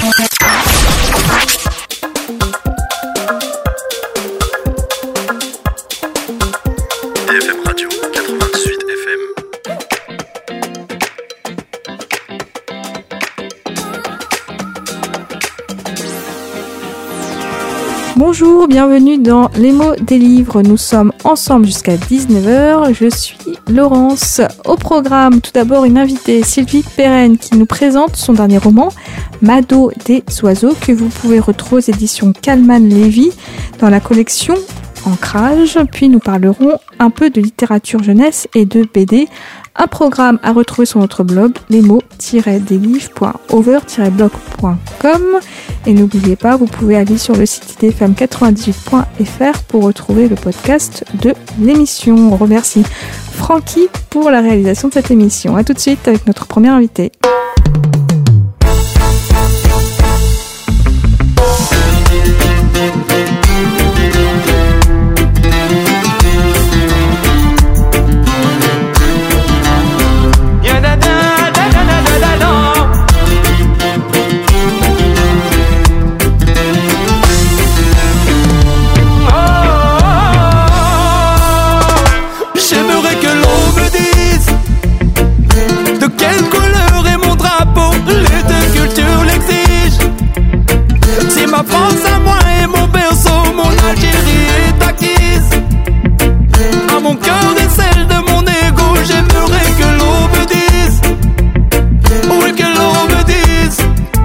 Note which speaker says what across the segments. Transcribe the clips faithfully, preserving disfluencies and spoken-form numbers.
Speaker 1: Bonjour, bienvenue dans Les mots des livres. Nous sommes ensemble jusqu'à dix-neuf heures. Je suis Laurence. Au programme, tout d'abord une invitée, Sylvie Perren, qui nous présente son dernier roman, Mado des oiseaux, que vous pouvez retrouver aux éditions Calman-Lévy dans la collection Ancrage. Puis nous parlerons un peu de littérature jeunesse et de B D. Un programme à retrouver sur notre blog lesmots tiret des livres point over tiret blog point com. Et n'oubliez pas, vous pouvez aller sur le site i d f m quatre-vingt-dix-huit point f r pour retrouver le podcast de l'émission. On remercie Francky pour la réalisation de cette émission. A tout de suite avec notre premier invité.
Speaker 2: Ma France à moi et mon berceau, mon Algérie est acquise. À mon cœur et celle de mon ego, j'aimerais que l'on me dise, oui que l'on me dise,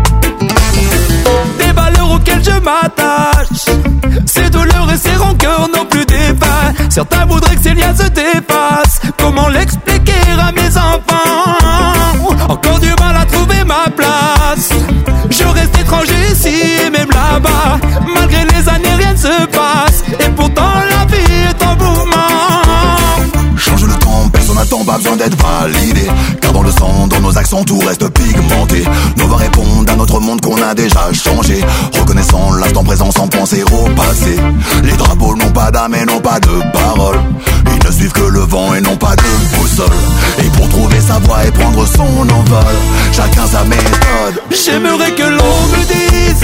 Speaker 2: des valeurs auxquelles je m'attache. Ces douleurs et ces rancœurs n'ont plus d'effet. Certains voudraient que ces liens se dépassent. Comment l'expliquer à mes enfants? Encore du mal à trouver ma place. Je reste étranger ici et même là-bas. Malgré les années rien ne se passe. Et pourtant la vie est en mouvement.
Speaker 3: Change le temps, personne n'attend, pas besoin d'être validé. Car dans le sang, dans nos accents, tout reste pigmenté. Nos voix répondent à notre monde qu'on a déjà changé. Reconnaissant l'instant présent sans penser au passé. Les drapeaux n'ont pas d'âme et n'ont pas de parole. Ils ne suivent que le vent et n'ont pas de boussole. Et pour trouver sa voie et prendre son envol, chacun sa méthode.
Speaker 2: J'aimerais que l'on me dise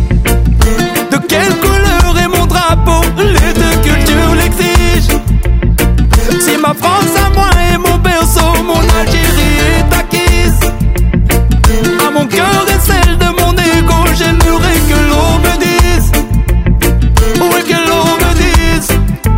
Speaker 2: de quelle couleur est mon drapeau. Les deux cultures l'exigent. Si ma France à moi et mon berceau, mon Algérie est acquise. À mon cœur et celle de mon ego, j'aimerais que l'on me dise, oui que l'on me dise.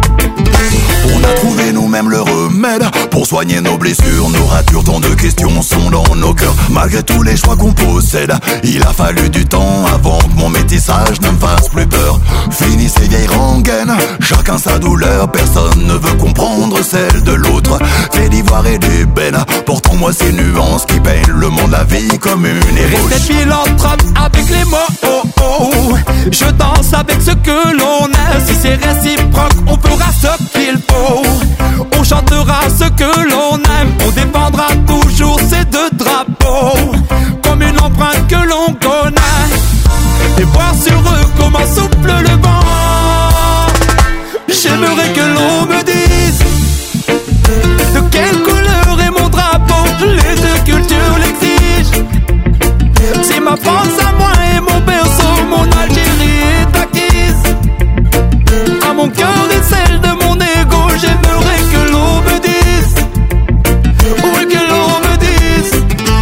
Speaker 3: On a trouvé nous-mêmes le remède pour soigner nos blessures, nos ratures. Tant de questions sont dans nos cœurs. Malgré tous les choix qu'on possède, il a fallu du temps avant que mon métissage ne me fasse plus peur. Fini ces vieilles rengaines, chacun sa douleur. Personne ne veut comprendre celle de l'autre. Fait d'ivoire et d'ébène, portant moi ces nuances qui peignent le monde, la vie commune et rouge.
Speaker 2: Rester philanthrope avec les mots, oh oh. Je danse avec ce que l'on est. Si c'est réciproque, on fera ce qu'il faut. On chantera ce que l'on aime. On défendra toujours ces deux drapeaux comme une empreinte que l'on connaît. Et voir sur eux comment souffle le vent. J'aimerais que l'on me dise de quelle couleur est mon drapeau. Les deux cultures l'exigent. Si ma France à moi et mon berceau, mon Algérie est acquise. À mon cœur et celle de mon ego, j'aimerais que l'on me dise, oui que l'on me dise.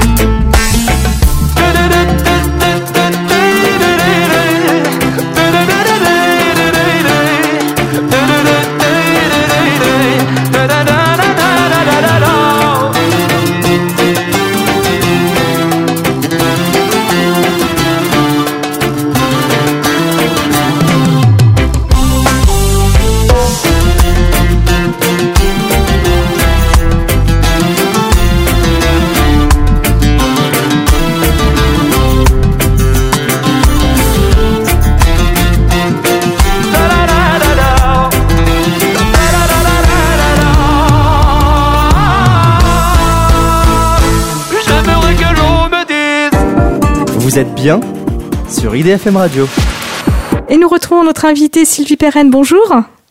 Speaker 4: Vous êtes bien sur I D F M Radio.
Speaker 1: Et nous retrouvons notre invitée Sylvie Perren. Bonjour.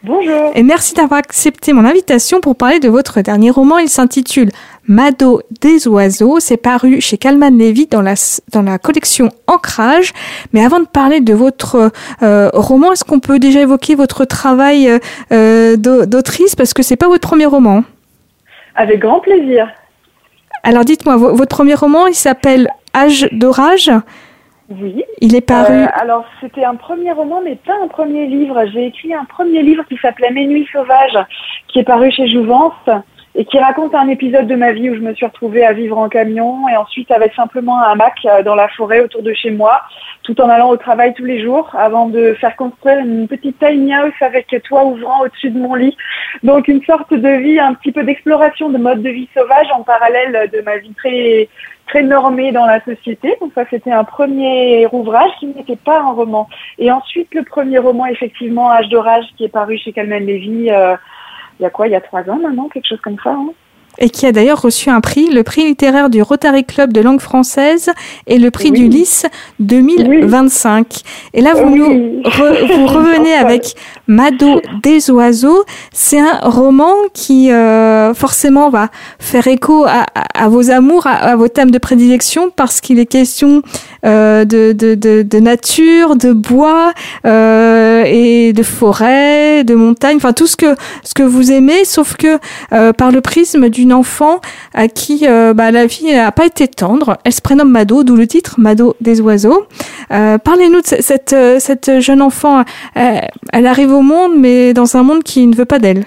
Speaker 5: Bonjour.
Speaker 1: Et merci d'avoir accepté mon invitation pour parler de votre dernier roman. Il s'intitule Mado des oiseaux. C'est paru chez Calman Levy dans la, dans la collection Ancrage. Mais avant de parler de votre euh, roman, est-ce qu'on peut déjà évoquer votre travail euh, d'autrice? Parce que c'est pas votre premier roman.
Speaker 5: Avec grand plaisir. Alors
Speaker 1: dites-moi, votre premier roman, il s'appelle Âge d'orage.
Speaker 5: Oui.
Speaker 1: Il est paru...
Speaker 5: Euh, alors, c'était un premier roman, mais pas un premier livre. J'ai écrit un premier livre qui s'appelait Mes nuits sauvages, qui est paru chez Jouvence, et qui raconte un épisode de ma vie où je me suis retrouvée à vivre en camion, et ensuite avec simplement un hamac dans la forêt autour de chez moi, tout en allant au travail tous les jours, avant de faire construire une petite tiny house avec toit ouvrant au-dessus de mon lit. Donc, une sorte de vie, un petit peu d'exploration de mode de vie sauvage en parallèle de ma vie très... très normée dans la société. Donc ça, c'était un premier ouvrage qui n'était pas un roman. Et ensuite, le premier roman, effectivement, Âge d'orage, qui est paru chez Calman Levy, euh, il y a quoi, il y a trois ans maintenant, quelque chose comme ça, hein.
Speaker 1: Et qui a d'ailleurs reçu un prix, le prix littéraire du Rotary Club de langue française et le prix oui. du Lys deux mille vingt-cinq. Oui. Et là, vous oui. nous re, vous revenez avec Mado des oiseaux. C'est un roman qui euh, forcément va faire écho à, à, à vos amours, à, à vos thèmes de prédilection, parce qu'il est question euh, de, de, de, de nature, de bois euh, et de forêt, de montagne, enfin tout ce que ce que vous aimez, sauf que euh, par le prisme du une enfant à qui euh, bah, la vie n'a pas été tendre. Elle se prénomme Mado, d'où le titre Mado des oiseaux. Euh, parlez-nous de cette, cette, cette jeune enfant. Euh, elle arrive au monde, mais dans un monde qui ne veut pas d'elle.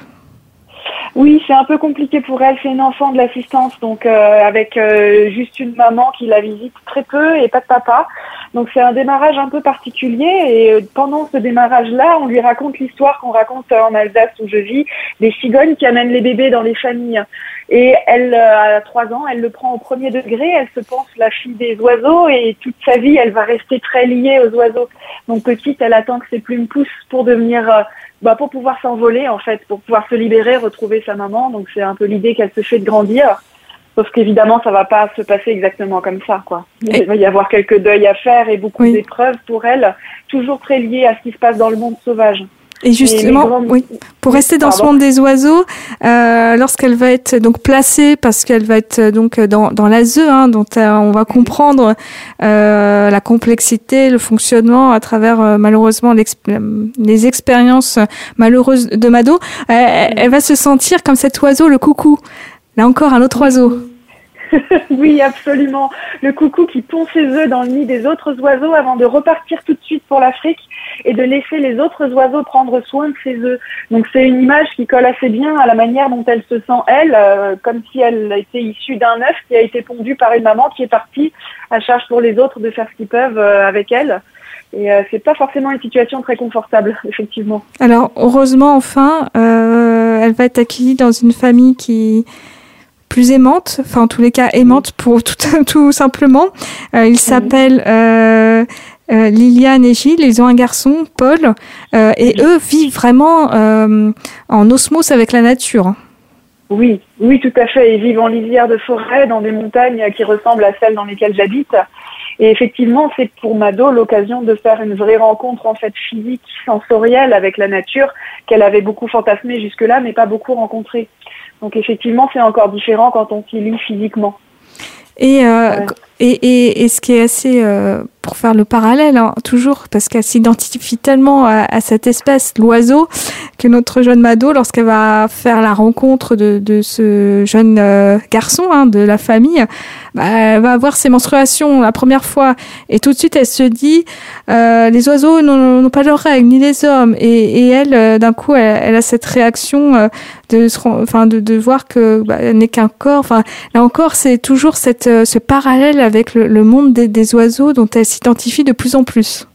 Speaker 5: Oui, c'est un peu compliqué pour elle. C'est une enfant de l'assistance, donc euh, avec euh, juste une maman qui la visite très peu et pas de papa. Donc c'est un démarrage un peu particulier et euh, pendant ce démarrage-là, on lui raconte l'histoire qu'on raconte en Alsace où je vis, des cigognes qui amènent les bébés dans les familles. Et elle, euh, à trois ans, elle le prend au premier degré, elle se pense la fille des oiseaux et toute sa vie, elle va rester très liée aux oiseaux. Donc petite, elle attend que ses plumes poussent pour devenir... Euh, bah, pour pouvoir s'envoler, en fait, pour pouvoir se libérer, retrouver sa maman. Donc c'est un peu l'idée qu'elle se fait de grandir. Sauf qu'évidemment, ça va pas se passer exactement comme ça, quoi. Il va y avoir quelques deuils à faire et beaucoup oui. d'épreuves pour elle, toujours très liées à ce qui se passe dans le monde sauvage.
Speaker 1: Et justement, grands... oui, pour rester dans Pardon. ce monde des oiseaux, euh, lorsqu'elle va être donc placée, parce qu'elle va être donc dans dans l'A S E, hein, dont euh, on va comprendre euh, la complexité, le fonctionnement à travers euh, malheureusement les expériences malheureuses de Mado, euh, elle va se sentir comme cet oiseau, le coucou. Là encore, un autre oiseau.
Speaker 5: Oui, absolument. Le coucou qui pond ses œufs dans le nid des autres oiseaux avant de repartir tout de suite pour l'Afrique et de laisser les autres oiseaux prendre soin de ses œufs. Donc c'est une image qui colle assez bien à la manière dont elle se sent, elle, euh, comme si elle était issue d'un œuf qui a été pondu par une maman qui est partie à charge pour les autres de faire ce qu'ils peuvent euh, avec elle. Et euh, c'est pas forcément une situation très confortable, effectivement.
Speaker 1: Alors, heureusement, enfin, euh, elle va être accueillie dans une famille qui... plus aimante, enfin en tous les cas aimante pour tout, tout simplement. Euh, il s'appelle euh, euh, Liliane et Gilles, ils ont un garçon, Paul, euh, et eux vivent vraiment euh, en osmose avec la nature.
Speaker 5: Oui, oui, tout à fait. Ils vivent en lisière de forêt, dans des montagnes qui ressemblent à celles dans lesquelles j'habite. Et effectivement, c'est pour Mado l'occasion de faire une vraie rencontre en fait physique, sensorielle avec la nature qu'elle avait beaucoup fantasmé jusque-là, mais pas beaucoup rencontrée. Donc effectivement, c'est encore différent quand on s'y lie physiquement.
Speaker 1: Et, euh, ouais. et, et, et ce qui est assez, euh, pour faire le parallèle, hein, toujours, parce qu'elle s'identifie tellement à, à cette espèce, l'oiseau, que notre jeune Mado, lorsqu'elle va faire la rencontre de, de ce jeune euh, garçon hein, de la famille, bah, elle va avoir ses menstruations la première fois. Et tout de suite, elle se dit, euh, les oiseaux n'ont, n'ont pas leurs règles, ni les hommes. Et, et elle, euh, d'un coup, elle, elle a cette réaction euh, de, enfin, de, de voir que bah, elle n'est qu'un corps. Enfin, là encore, c'est toujours cette, euh, ce parallèle avec le, le monde des, des oiseaux dont elle s'identifie de plus en plus.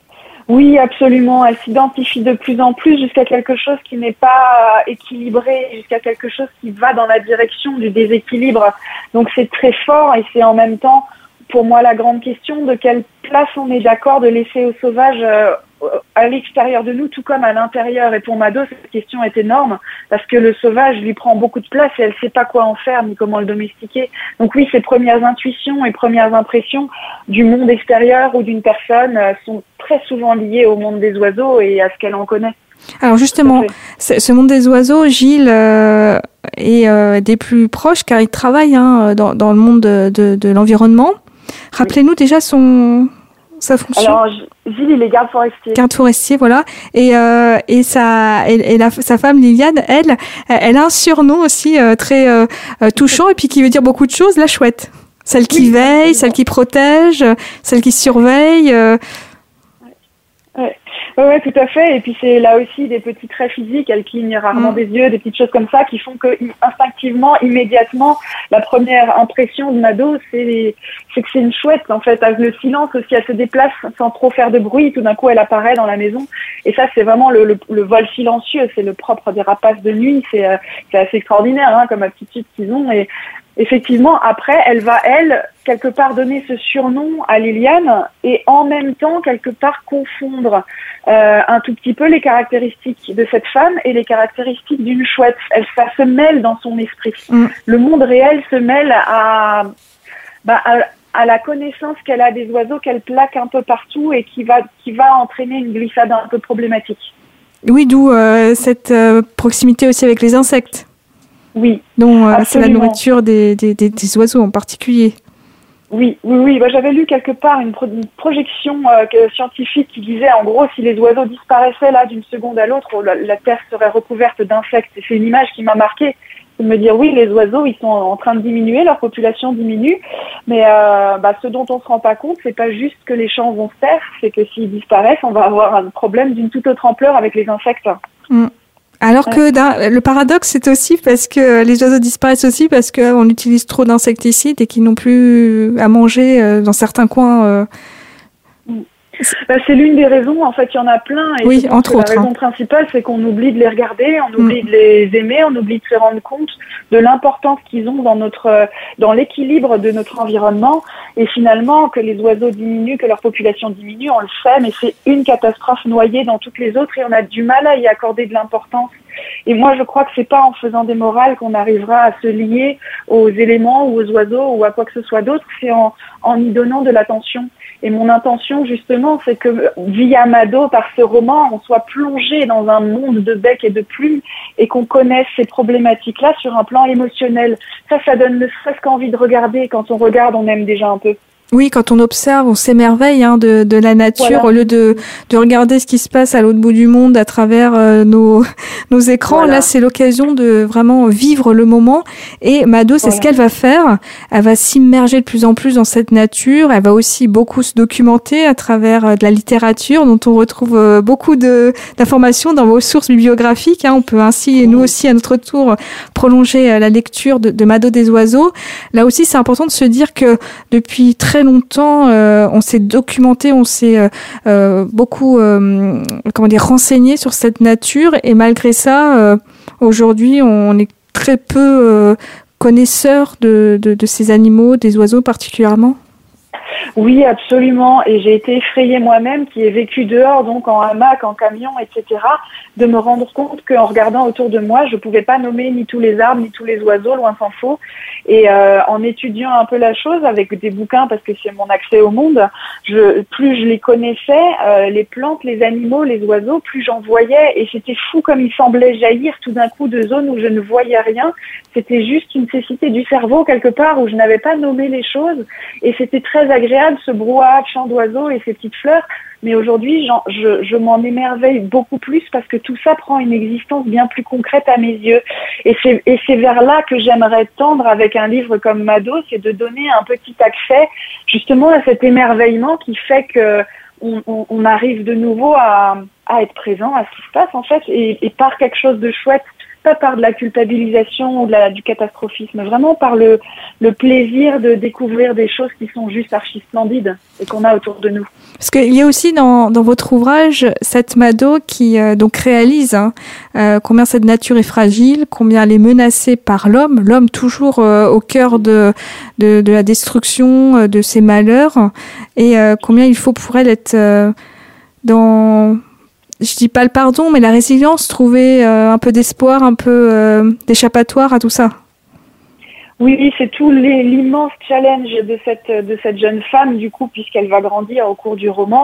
Speaker 5: Oui, absolument. Elle s'identifie de plus en plus jusqu'à quelque chose qui n'est pas équilibré, jusqu'à quelque chose qui va dans la direction du déséquilibre. Donc c'est très fort et c'est en même temps, pour moi, la grande question de quelle place on est d'accord de laisser au sauvage euh, à l'extérieur de nous, tout comme à l'intérieur. Et pour Mado, cette question est énorme parce que le sauvage lui prend beaucoup de place et elle ne sait pas quoi en faire ni comment le domestiquer. Donc oui, ses premières intuitions et premières impressions du monde extérieur ou d'une personne euh, sont très souvent liées au monde des oiseaux et à ce qu'elle en connaît.
Speaker 1: Alors justement, ce monde des oiseaux, Gilles euh, est euh, des plus proches car il travaille hein, dans, dans le monde de, de, de l'environnement. Rappelez-nous oui. déjà son sa fonction.
Speaker 5: Alors Gilles, il est garde forestier.
Speaker 1: Garde forestier, voilà. Et euh, et sa et, et la, sa femme Liliane, elle, elle a un surnom aussi euh, très euh, touchant et puis qui veut dire beaucoup de choses. La chouette, celle qui oui, veille, absolument. Celle qui protège, celle qui surveille. Euh,
Speaker 5: Ouais. Ouais, ouais, tout à fait. Et puis c'est là aussi des petits traits physiques. Elle cligne rarement mmh. des yeux, des petites choses comme ça qui font que instinctivement, immédiatement, la première impression de Mado, c'est, c'est que c'est une chouette. En fait, avec le silence aussi, elle se déplace sans trop faire de bruit. Tout d'un coup, elle apparaît dans la maison. Et ça, c'est vraiment le, le, le vol silencieux. C'est le propre des rapaces de nuit. C'est, euh, c'est assez extraordinaire, hein, comme aptitude qu'ils ont. Et effectivement, après, elle va, elle, quelque part donner ce surnom à Liliane et en même temps, quelque part, confondre euh, un tout petit peu les caractéristiques de cette femme et les caractéristiques d'une chouette. Elle, ça se mêle dans son esprit. Mm. Le monde réel se mêle à, bah, à, à la connaissance qu'elle a des oiseaux qu'elle plaque un peu partout et qui va, qui va entraîner une glissade un peu problématique.
Speaker 1: Oui, d'où euh, cette euh, proximité aussi avec les insectes.
Speaker 5: Oui.
Speaker 1: Donc, euh, c'est la nourriture des, des, des, des oiseaux en particulier.
Speaker 5: Oui, oui, oui. Bah, j'avais lu quelque part une, pro- une projection euh, que, scientifique qui disait, en gros, si les oiseaux disparaissaient là d'une seconde à l'autre, la, la Terre serait recouverte d'insectes. Et c'est une image qui m'a marquée, de me dire, oui, les oiseaux, ils sont en train de diminuer, leur population diminue, mais euh, bah, ce dont on se rend pas compte, c'est pas juste que les champs vont se taire, c'est que s'ils disparaissent, on va avoir un problème d'une toute autre ampleur avec les insectes.
Speaker 1: Mm. Alors ouais. que le paradoxe, c'est aussi parce que les oiseaux disparaissent aussi parce qu'on utilise trop d'insecticides et qu'ils n'ont plus à manger dans certains coins. Euh...
Speaker 5: Bah, c'est l'une des raisons, en fait, il y en a plein. Et
Speaker 1: oui, entre autres.
Speaker 5: La raison hein. principale, c'est qu'on oublie de les regarder, on oublie mm. de les aimer, on oublie de se rendre compte de l'importance qu'ils ont dans notre, dans l'équilibre de notre environnement. Et finalement, que les oiseaux diminuent, que leur population diminue, on le sait, mais c'est une catastrophe noyée dans toutes les autres et on a du mal à y accorder de l'importance. Et moi, je crois que c'est pas en faisant des morales qu'on arrivera à se lier aux éléments ou aux oiseaux ou à quoi que ce soit d'autre, c'est en, en y donnant de l'attention. Et mon intention, justement, c'est que via Mado, par ce roman, on soit plongé dans un monde de becs et de plumes et qu'on connaisse ces problématiques-là sur un plan émotionnel. Ça, ça donne ne serait-ce qu'envie de regarder. Quand on regarde, on aime déjà un peu.
Speaker 1: Oui, quand on observe, on s'émerveille hein, de, de la nature voilà. Au lieu de, de regarder ce qui se passe à l'autre bout du monde à travers euh, nos, nos écrans. Voilà. Là, c'est l'occasion de vraiment vivre le moment. Et Mado, c'est voilà. ce qu'elle va faire. Elle va s'immerger de plus en plus dans cette nature. Elle va aussi beaucoup se documenter à travers euh, de la littérature dont on retrouve euh, beaucoup de, d'informations dans vos sources bibliographiques. Hein. On peut ainsi, et nous aussi, à notre tour, prolonger euh, la lecture de, de Mado des oiseaux. Là aussi, c'est important de se dire que depuis très longtemps, euh, on s'est documenté, on s'est euh, euh, beaucoup, euh, comment dire, renseigné sur cette nature, et malgré ça, euh, aujourd'hui, on est très peu euh, connaisseurs de, de, de ces animaux, des oiseaux particulièrement.
Speaker 5: Oui, absolument. Et j'ai été effrayée moi-même, qui ai vécu dehors, donc en hamac, en camion, et cetera, de me rendre compte qu'en regardant autour de moi, je pouvais pas nommer ni tous les arbres, ni tous les oiseaux, loin s'en faut. Et euh, en étudiant un peu la chose avec des bouquins, parce que c'est mon accès au monde, je, plus je les connaissais, euh, les plantes, les animaux, les oiseaux, plus j'en voyais. Et c'était fou comme il semblait jaillir tout d'un coup de zones où je ne voyais rien. C'était juste une cécité du cerveau quelque part où je n'avais pas nommé les choses. Et c'était très agréable, ce brouhaha de chants d'oiseaux et ces petites fleurs. Mais aujourd'hui, je, je m'en émerveille beaucoup plus parce que tout ça prend une existence bien plus concrète à mes yeux. Et c'est, et c'est vers là que j'aimerais tendre avec un livre comme Mado, c'est de donner un petit accès justement à cet émerveillement qui fait que on, on, on arrive de nouveau à, à être présent à ce qui se passe en fait, et, et par quelque chose de chouette. Pas par de la culpabilisation ou de la, du catastrophisme, vraiment par le, le plaisir de découvrir des choses qui sont juste archi splendides et qu'on a autour de nous.
Speaker 1: Parce qu'il y a aussi dans, dans votre ouvrage cette Mado qui euh, donc réalise hein, euh, combien cette nature est fragile, combien elle est menacée par l'homme, l'homme toujours euh, au cœur de, de, de la destruction, euh, de ses malheurs, et euh, combien il faut pour elle être euh, dans... Je dis pas le pardon, mais la résilience, trouver euh, un peu d'espoir, un peu euh, d'échappatoire à tout ça.
Speaker 5: Oui, c'est tout les, l'immense challenge de cette de cette jeune femme, du coup, puisqu'elle va grandir au cours du roman.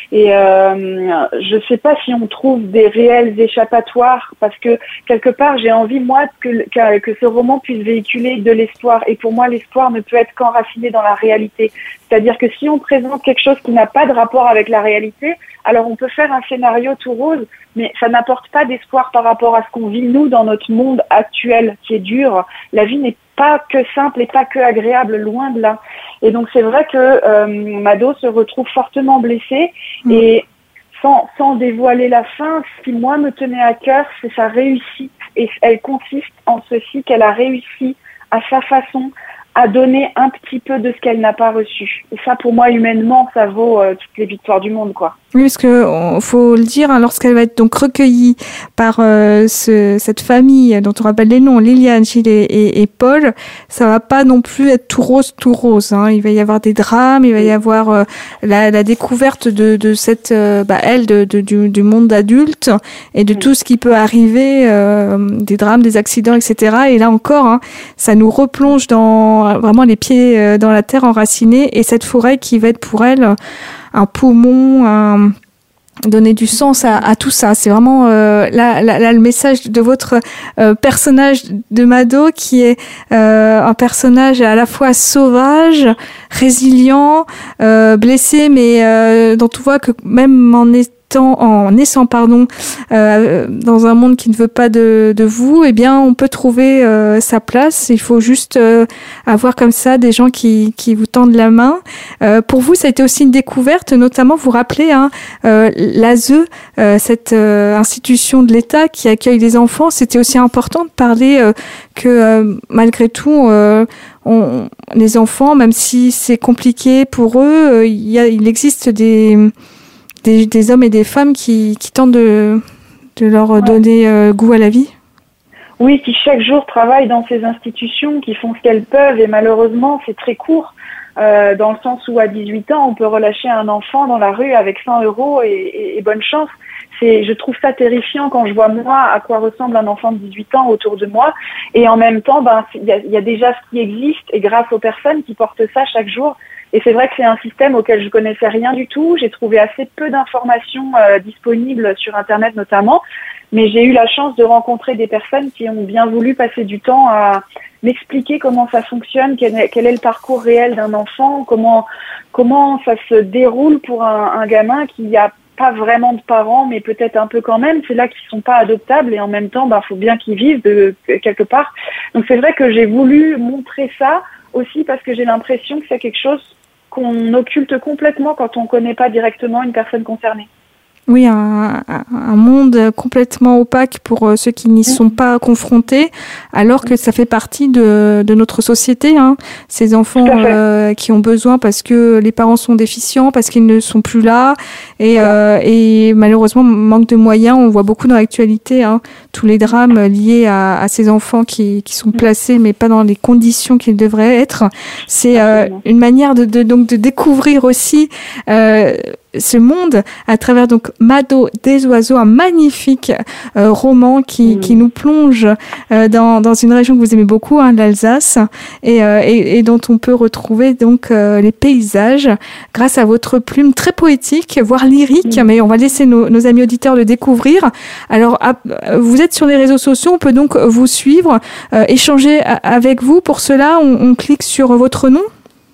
Speaker 5: Et euh, je sais pas si on trouve des réels échappatoires, parce que quelque part j'ai envie moi que, que que ce roman puisse véhiculer de l'espoir. Et pour moi, l'espoir ne peut être qu'enraciné dans la réalité. C'est-à-dire que si on présente quelque chose qui n'a pas de rapport avec la réalité, alors on peut faire un scénario tout rose, mais ça n'apporte pas d'espoir par rapport à ce qu'on vit nous dans notre monde actuel qui est dur. La vie n'est pas que simple et pas que agréable, loin de là. Et donc c'est vrai que euh, Mado se retrouve fortement blessée mmh. et sans, sans dévoiler la fin, ce qui moi me tenait à cœur, c'est sa réussite. Et elle consiste en ceci qu'elle a réussi à sa façon à donner un petit peu de ce qu'elle n'a pas reçu. Et ça, pour moi, humainement, ça vaut euh, toutes les victoires du monde, quoi.
Speaker 1: Oui, parce que on, faut le dire, hein, lorsqu'elle va être donc recueillie par euh, ce, cette famille dont on rappelle les noms, Liliane, Gilles et, et, et Paul, ça va pas non plus être tout rose, tout rose. Hein. Il va y avoir des drames, il va y avoir euh, la, la découverte de, de cette, euh, bah, elle, de, de, du, du monde adulte et de tout ce qui peut arriver, euh, des drames, des accidents, et cetera. Et là encore, hein, ça nous replonge dans vraiment les pieds dans la terre enracinés et cette forêt qui va être pour elle un poumon, un, donner du sens à, à tout ça. C'est vraiment euh, là, là, là le message de votre euh, personnage de Mado qui est euh, un personnage à la fois sauvage, résilient, euh, blessé, mais euh, dont on voit que même en étant en naissant pardon euh, dans un monde qui ne veut pas de, de vous, eh bien on peut trouver euh, sa place. Il faut juste euh, avoir comme ça des gens qui, qui vous tendent la main. Euh, pour vous, ça a été aussi une découverte, notamment vous rappelez hein, euh, l'A S E, euh, cette euh, institution de l'État qui accueille les enfants. C'était aussi important de parler euh, que euh, malgré tout euh, on, les enfants, même si c'est compliqué pour eux, euh, il, y a, il existe des Des, des hommes et des femmes qui, qui tentent de, de leur ouais. donner euh, goût à la vie.
Speaker 5: Oui, qui chaque jour travaillent dans ces institutions, qui font ce qu'elles peuvent et malheureusement c'est très court euh, dans le sens où à dix-huit ans on peut relâcher un enfant dans la rue avec cent euros et, et, et bonne chance. C'est, je trouve ça terrifiant quand je vois moi à quoi ressemble un enfant de dix-huit ans autour de moi et en même temps ben il y a, y a déjà ce qui existe et grâce aux personnes qui portent ça chaque jour. Et c'est vrai que c'est un système auquel je connaissais rien du tout. J'ai trouvé assez peu d'informations euh, disponibles sur Internet notamment, mais j'ai eu la chance de rencontrer des personnes qui ont bien voulu passer du temps à m'expliquer comment ça fonctionne, quel est, quel est le parcours réel d'un enfant, comment comment ça se déroule pour un, un gamin qui a pas vraiment de parents, mais peut-être un peu quand même. C'est là qu'ils sont pas adoptables et en même temps, bah, faut bien qu'ils vivent de quelque part. Donc c'est vrai que j'ai voulu montrer ça aussi parce que j'ai l'impression que c'est quelque chose qu'on occulte complètement quand on ne connaît pas directement une personne concernée.
Speaker 1: Oui, un, un monde complètement opaque pour ceux qui n'y sont pas confrontés, alors que ça fait partie de, de notre société. Hein. Ces enfants euh, qui ont besoin parce que les parents sont déficients, parce qu'ils ne sont plus là, et, euh, et malheureusement manque de moyens. On voit beaucoup dans l'actualité hein, tous les drames liés à, à ces enfants qui, qui sont placés, mais pas dans les conditions qu'ils devraient être. C'est euh, une manière de, de donc de découvrir aussi. Euh, ce monde à travers donc Mado des oiseaux, un magnifique euh, roman qui, mmh. qui nous plonge euh, dans, dans une région que vous aimez beaucoup, hein, l'Alsace, et, euh, et, et dont on peut retrouver donc euh, les paysages grâce à votre plume très poétique, voire lyrique, mmh. mais on va laisser nos, nos amis auditeurs le découvrir. Alors, à, vous êtes sur les réseaux sociaux, on peut donc vous suivre, euh, échanger a, avec vous. Pour cela, on, on clique sur votre nom.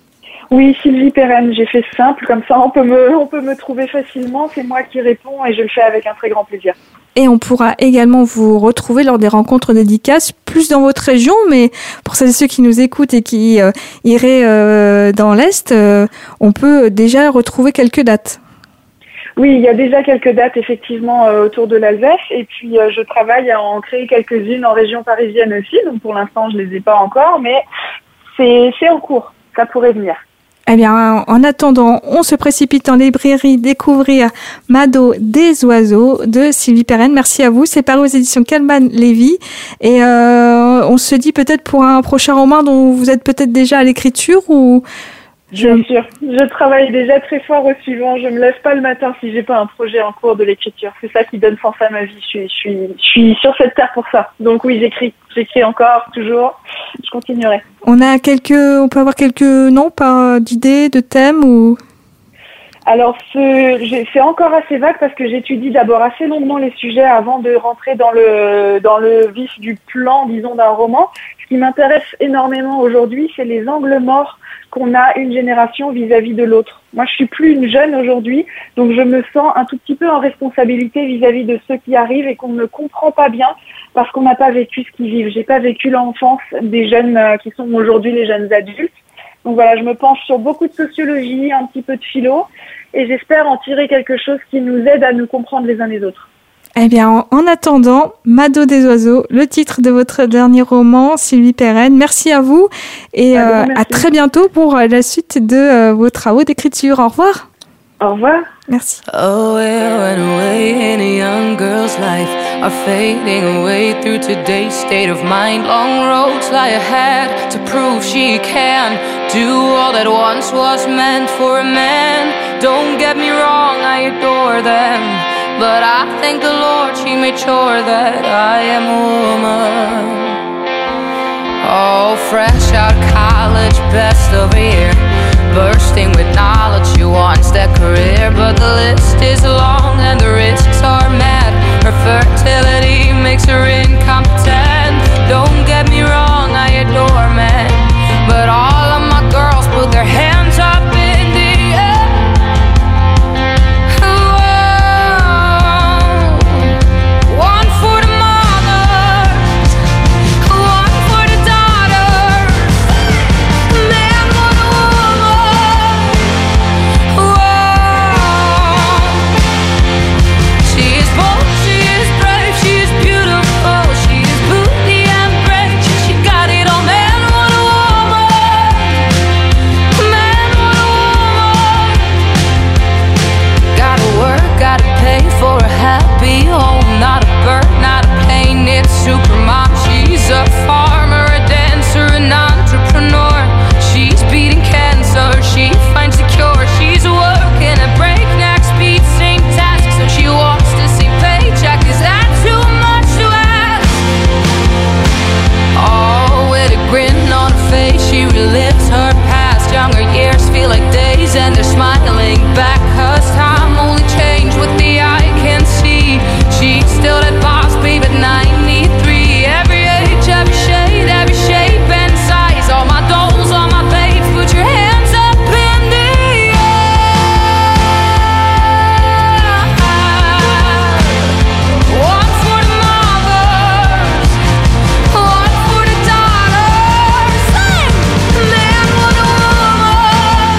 Speaker 5: Oui, Sylvie Perren, j'ai fait simple, comme ça on peut me, on peut me trouver facilement, c'est moi qui réponds et je le fais avec un très grand plaisir.
Speaker 1: Et on pourra également vous retrouver lors des rencontres dédicaces, plus dans votre région, mais pour celles et ceux qui nous écoutent et qui euh, iraient euh, dans l'Est, euh, on peut déjà retrouver quelques dates.
Speaker 5: Oui, il y a déjà quelques dates effectivement euh, autour de l'Alsace et puis euh, je travaille à en créer quelques-unes en région parisienne aussi, donc pour l'instant je les ai pas encore, mais c'est, c'est en cours, ça pourrait venir.
Speaker 1: Eh bien, en attendant, on se précipite en librairie découvrir Mado des oiseaux de Sylvie Perren. Merci à vous. C'est paru aux éditions Calman Lévy. Et euh, on se dit peut-être pour un prochain roman dont vous êtes peut-être déjà à l'écriture ou...
Speaker 5: Je... Bien sûr. Je travaille déjà très fort au suivant. Je me lève pas le matin si j'ai pas un projet en cours de l'écriture. C'est ça qui donne sens à ma vie. Je suis, je suis, je suis sur cette terre pour ça. Donc oui, j'écris. J'écris encore, toujours. Je continuerai.
Speaker 1: On a quelques, on peut avoir quelques noms par d'idées, de thèmes ou?
Speaker 5: Alors, ce, j'ai, c'est encore assez vague parce que j'étudie d'abord assez longuement les sujets avant de rentrer dans le, dans le vif du plan, disons, d'un roman. Ce qui m'intéresse énormément aujourd'hui, c'est les angles morts qu'on a une génération vis-à-vis de l'autre. Moi, je suis plus une jeune aujourd'hui, donc je me sens un tout petit peu en responsabilité vis-à-vis de ceux qui arrivent et qu'on ne comprend pas bien parce qu'on n'a pas vécu ce qu'ils vivent. J'ai pas vécu l'enfance des jeunes euh, qui sont aujourd'hui les jeunes adultes. Donc voilà, je me penche sur beaucoup de sociologie, un petit peu de philo, et j'espère en tirer quelque chose qui nous aide à nous comprendre les uns les autres.
Speaker 1: Eh bien, en, en attendant, Mado des oiseaux, le titre de votre dernier roman, Sylvie Perren. Merci à vous et euh, à très bientôt pour la suite de euh, vos travaux d'écriture. Au revoir.
Speaker 5: Au revoir.
Speaker 1: Merci.
Speaker 6: Oh, where went away in a young girl's life are fading away through today's state of mind. Long roads lie ahead to prove she can do all that once was meant for a man. Don't get me wrong, I adore them, but I thank the Lord she made sure that I am a woman. Oh, fresh out of college, best of a year, bursting with knowledge, she wants that career. But the list is long and the risks are mad. Her fertility makes her incompetent. Don't get me wrong, I adore men, but all of my girls put their hands up in the air. One for the mothers, one for the daughters. Man, what a woman. Whoa. She is bold, she is brave, she is beautiful, she is booty and brave. She got it all, man, what a woman. Man, what a woman. Gotta work, gotta pay for a happy home. Not a bird, not a plane, it's supermom. She's a farmer, a dancer, an entrepreneur. She's beating cancer, she finds the cure. She's working at breakneck speed, same task, so she walks the same paycheck. Is that too much to ask? Oh, with a grin on her face, she relives her past. Younger years feel like days and they're smiling back, 'cause time only changed what the eye can see. She's still that boss babe at ninety-three. Every age, every shade, every shape and size. All my dolls, all my babes, put your hands up in the air. One for the mothers, one for the daughters. Sing! Man, what a woman.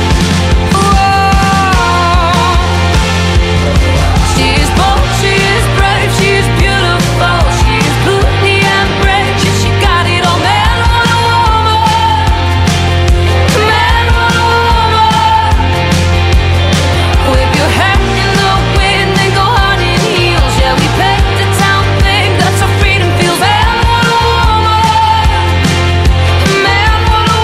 Speaker 6: Whoa. She is bold, she is brave, she is beautiful, she is booty and brave. She, she got it all, man, what a woman. Man, what a woman. Whip your hair in the wind and go hard in heels. Yeah, we paint the town thing, that's how freedom feels. Man, what a woman. Man, what a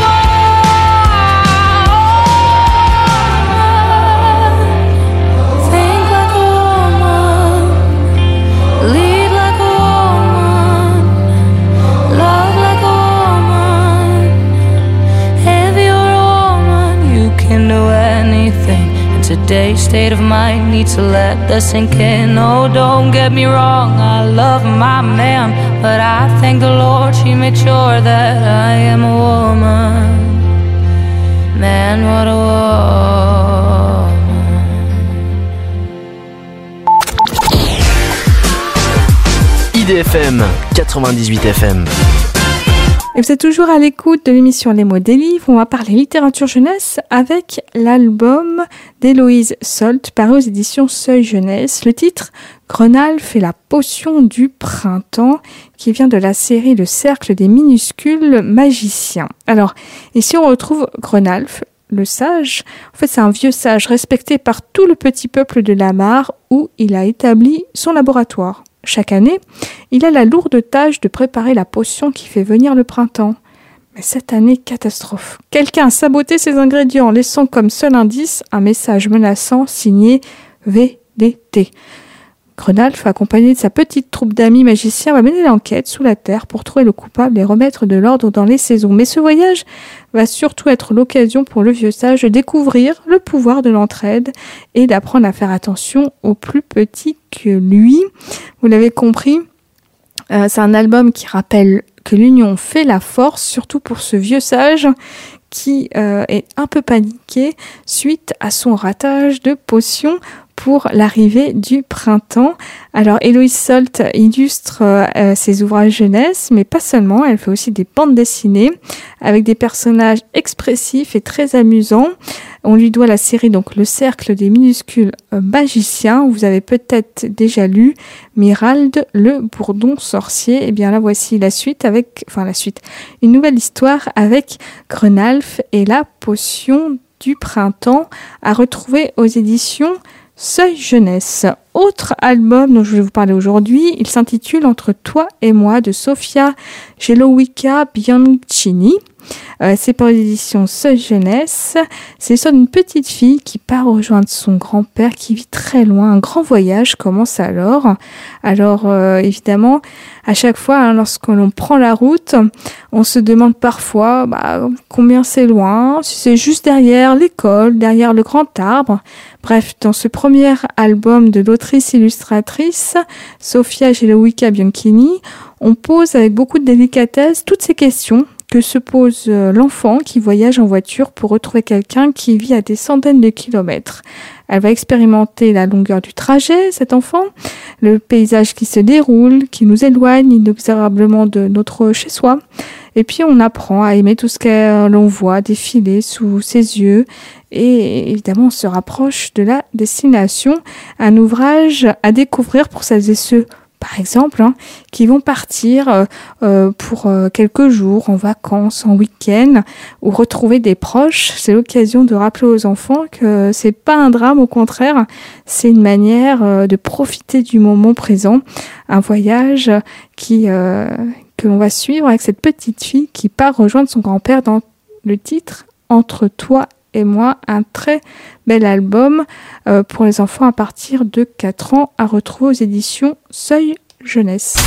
Speaker 6: woman. Think like a woman, lead like a woman, love like a woman. If you're a woman, you can do anything. And today's state of mind needs to let that sink in. Oh, don't get me wrong, I love my man, but I thank the Lord she made sure that I am a woman. Man, what a woman.
Speaker 4: I D F M quatre-vingt-dix-huit F M.
Speaker 1: Et vous êtes toujours à l'écoute de l'émission Les mots des livres. On va parler littérature jeunesse avec l'album d'Héloïse Solt, paru aux éditions Seuil Jeunesse. Le titre, Grenalf et la potion du printemps, qui vient de la série Le Cercle des minuscules magiciens. Alors, ici on retrouve Grenalf, le sage. En fait, c'est un vieux sage respecté par tout le petit peuple de la Mare où il a établi son laboratoire. Chaque année, il a la lourde tâche de préparer la potion qui fait venir le printemps. Mais cette année, catastrophe. Quelqu'un a saboté ses ingrédients, laissant comme seul indice un message menaçant signé V D T. Grenalf, accompagné de sa petite troupe d'amis magiciens, va mener l'enquête sous la terre pour trouver le coupable et remettre de l'ordre dans les saisons. Mais ce voyage va surtout être l'occasion pour le vieux sage de découvrir le pouvoir de l'entraide et d'apprendre à faire attention aux plus petits que lui. Vous l'avez compris, euh, c'est un album qui rappelle que l'union fait la force, surtout pour ce vieux sage qui euh, est un peu paniqué suite à son ratage de potions pour l'arrivée du printemps. Alors Héloïse Solt illustre euh, ses ouvrages jeunesse, mais pas seulement, elle fait aussi des bandes dessinées avec des personnages expressifs et très amusants. On lui doit la série donc Le Cercle des minuscules euh, magiciens, où vous avez peut-être déjà lu Mirald le bourdon sorcier. Et bien là voici la suite avec, enfin la suite, une nouvelle histoire avec Grenalf et la potion du printemps à retrouver aux éditions Seuil Jeunesse. Autre album dont je vais vous parler aujourd'hui, il s'intitule Entre toi et moi de Sofia Jelowica Bianchini. Euh, c'est par l'édition Seuil Jeunesse. C'est l'histoire d'une petite fille qui part rejoindre son grand-père qui vit très loin. Un grand voyage commence alors. Alors euh, évidemment, à chaque fois, hein, lorsque l'on prend la route, on se demande parfois bah, combien c'est loin, si c'est juste derrière l'école, derrière le grand arbre. Bref, dans ce premier album de l'autrice-illustratrice Sofia Jelowica Bianchini, on pose avec beaucoup de délicatesse toutes ces questions que se pose l'enfant qui voyage en voiture pour retrouver quelqu'un qui vit à des centaines de kilomètres. Elle va expérimenter la longueur du trajet, cet enfant, le paysage qui se déroule, qui nous éloigne inexorablement de notre chez-soi. Et puis on apprend à aimer tout ce que l'on voit défiler sous ses yeux. Et évidemment, on se rapproche de la destination. Un ouvrage à découvrir pour celles et ceux, par exemple, hein, qui vont partir euh, pour euh, quelques jours en vacances, en week-end, ou retrouver des proches. C'est l'occasion de rappeler aux enfants que c'est pas un drame, au contraire, c'est une manière euh, de profiter du moment présent. Un voyage qui euh, que l'on va suivre avec cette petite fille qui part rejoindre son grand-père dans le titre Entre toi et moi, un très bel album euh, pour les enfants à partir de quatre ans à retrouver aux éditions Seuil Jeunesse.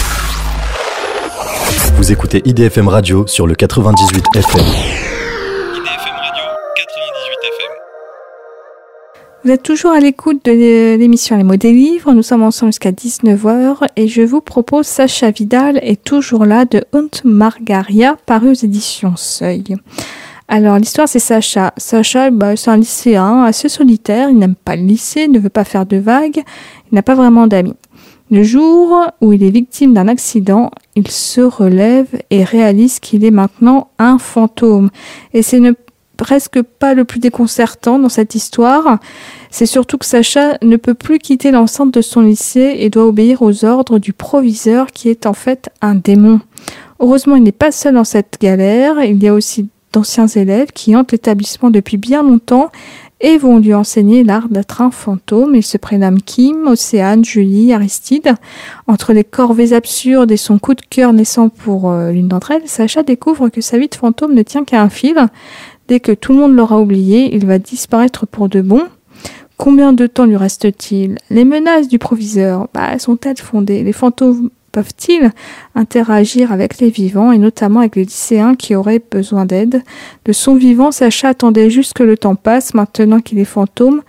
Speaker 7: Vous écoutez I D F M Radio sur le quatre-vingt-dix-huit F M.
Speaker 8: I D F M Radio, quatre-vingt-dix-huit F M.
Speaker 1: Vous êtes toujours à l'écoute de l'émission Les mots des livres. Nous sommes ensemble jusqu'à dix-neuf heures et je vous propose Sacha Vidal est toujours là de Hunt Margaria, paru aux éditions Seuil. Alors, l'histoire, c'est Sacha. Sacha, bah, c'est un lycéen assez solitaire. Il n'aime pas le lycée, ne veut pas faire de vagues. Il n'a pas vraiment d'amis. Le jour où il est victime d'un accident, il se relève et réalise qu'il est maintenant un fantôme. Et c'est ne, presque pas le plus déconcertant dans cette histoire. C'est surtout que Sacha ne peut plus quitter l'enceinte de son lycée et doit obéir aux ordres du proviseur qui est en fait un démon. Heureusement, il n'est pas seul dans cette galère. Il y a aussi d'anciens élèves qui hantent l'établissement depuis bien longtemps et vont lui enseigner l'art d'être un fantôme. Ils se prénomment Kim, Océane, Julie, Aristide. Entre les corvées absurdes et son coup de cœur naissant pour euh, l'une d'entre elles, Sacha découvre que sa vie de fantôme ne tient qu'à un fil. Dès que tout le monde l'aura oublié, il va disparaître pour de bon. Combien de temps lui reste-t-il ? Les menaces du proviseur, bah, sont-elles fondées ? Les fantômes peuvent-ils interagir avec les vivants et notamment avec les lycéens qui auraient besoin d'aide ? De son vivant, Sacha attendait juste que le temps passe. Maintenant qu'il est fantôme,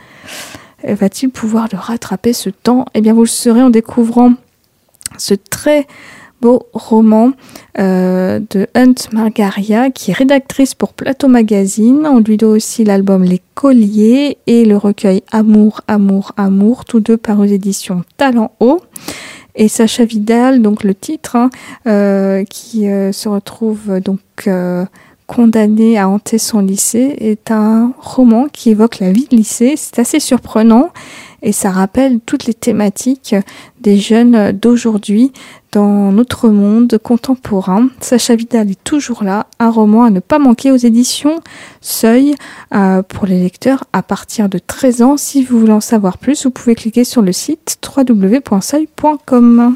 Speaker 1: va-t-il pouvoir le rattraper ce temps ? Eh bien, vous le saurez en découvrant ce très beau roman euh, de Hunt Margaria, qui est rédactrice pour Plateau Magazine. On lui doit aussi l'album Les Colliers et le recueil Amour, Amour, Amour, tous deux par aux éditions Talent Haut. Et Sacha Vidal, donc le titre, hein, euh, qui euh, se retrouve donc euh, condamné à hanter son lycée, est un roman qui évoque la vie de lycée. C'est assez surprenant et ça rappelle toutes les thématiques des jeunes d'aujourd'hui dans notre monde contemporain. Sacha Vidal est toujours là, un roman à ne pas manquer aux éditions Seuil euh, pour les lecteurs à partir de treize ans. Si vous voulez en savoir plus, vous pouvez cliquer sur le site w w w point seuil point com.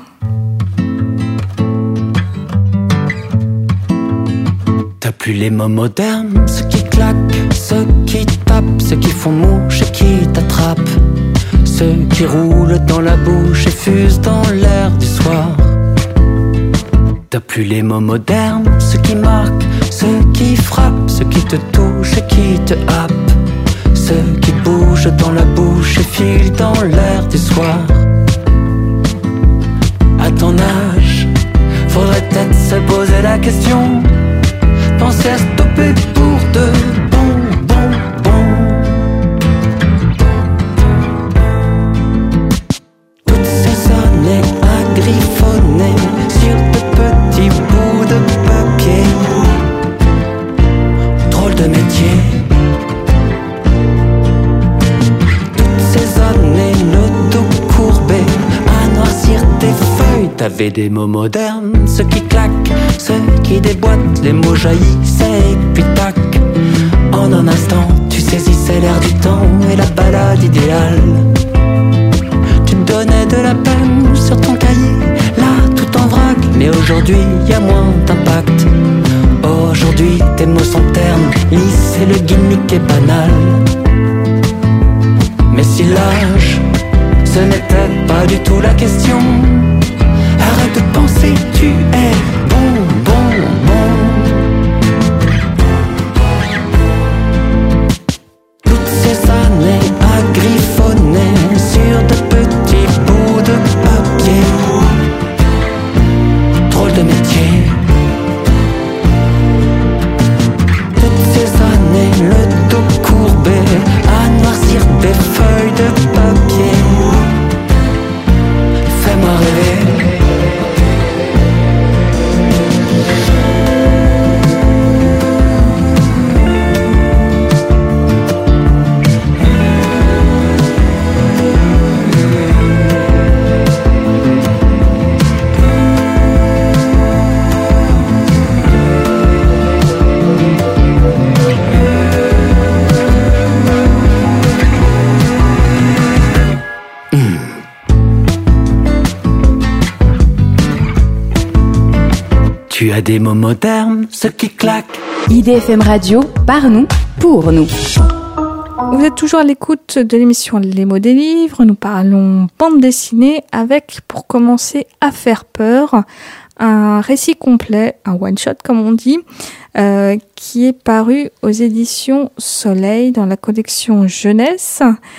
Speaker 9: T'as plus les mots modernes, ceux qui claquent, ceux qui tapent, ceux qui font mouche et qui t'attrapent, ceux ceux qui roulent dans la bouche et fusent dans l'air du soir. T'as plus les mots modernes, ceux qui marquent, ceux qui frappent, ceux qui te touchent et qui te happent, ceux qui bougent dans la bouche et filent dans l'air du soir. À ton âge, faudrait peut-être se poser la question, penser à stopper pour de bon, bon, bon. Toutes ces années à griffonner sur de petits bouts de papier, drôle de métier. Toutes ces années le dos courbé à noircir tes feuilles. T'avais des mots modernes, ceux qui claquent, ceux qui déboîtent, les mots jaillissent et puis tac. En un instant, tu saisissais l'air du temps et la balade idéale. Tu te donnais de la peine sur ton cahier, là tout en vrac. Mais aujourd'hui, y a moins d'impact. Aujourd'hui, tes mots sont ternes, lisses et le gimmick est banal. Mais si l'âge, ce n'était pas du tout la question, arrête de penser, tu es bon, bon, bon. Toutes ces années à griffonner sur de petits bouts de papier, drôle de métier. Toutes ces années le dos courbé à noircir des feuilles de papier. Fais-moi rêver. Tu as des mots modernes, ceux qui claquent.
Speaker 10: I D F M Radio, par nous, pour nous.
Speaker 1: Vous êtes toujours à l'écoute de l'émission Les mots des livres. Nous parlons bande dessinée avec, pour commencer, À faire peur, un récit complet, un one-shot comme on dit, euh, qui est paru aux éditions Soleil dans la collection Jeunesse.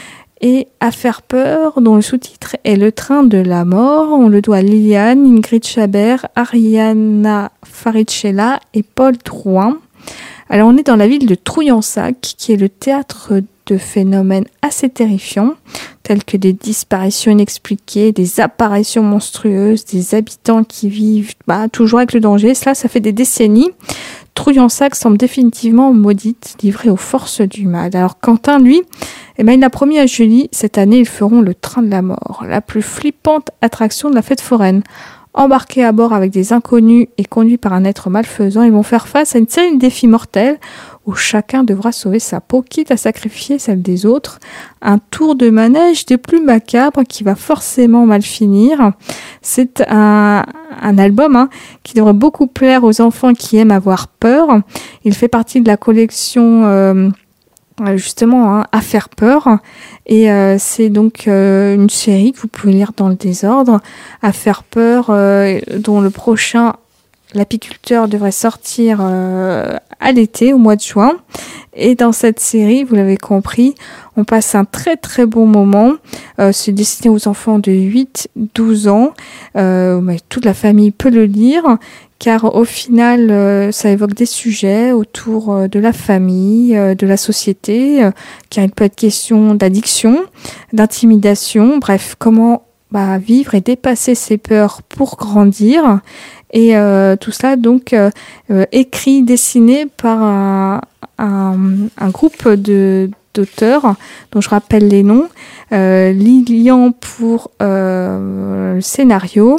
Speaker 1: Et À faire peur, dont le sous-titre est Le train de la mort. On le doit à Liliane, Ingrid Chabert, Ariana Faridchela et Paul Drouin. Alors on est dans la ville de Trouillansac, qui est le théâtre de phénomènes assez terrifiants, tels que des disparitions inexpliquées, des apparitions monstrueuses, des habitants qui vivent bah, toujours avec le danger. Cela, ça fait des décennies. Trouillansac semble définitivement maudite, livrée aux forces du mal. Alors Quentin, lui, eh ben, il a promis à Julie, cette année, ils feront le train de la mort, la plus flippante attraction de la fête foraine. Embarqués à bord avec des inconnus et conduits par un être malfaisant, ils vont faire face à une série de défis mortels où chacun devra sauver sa peau, quitte à sacrifier celle des autres. Un tour de manège des plus macabres qui va forcément mal finir. C'est un, un album hein, qui devrait beaucoup plaire aux enfants qui aiment avoir peur. Il fait partie de la collection... Euh, justement hein, À faire peur, et euh, c'est donc euh, une série que vous pouvez lire dans le désordre. À faire peur, euh, dont le prochain L'Apiculteur devrait sortir euh, à l'été, au mois de juin. Et dans cette série, vous l'avez compris, on passe un très très bon moment. Euh, c'est destiné aux enfants de huit à douze ans. Euh, mais toute la famille peut le lire, car au final, euh, ça évoque des sujets autour euh, de la famille, euh, de la société, euh, car il peut être question d'addiction, d'intimidation, bref, comment bah, vivre et dépasser ses peurs pour grandir. Et euh, tout cela, donc, euh, euh, écrit, dessiné par un, un, un groupe de, d'auteurs, dont je rappelle les noms. Euh, Lilian pour euh, le scénario.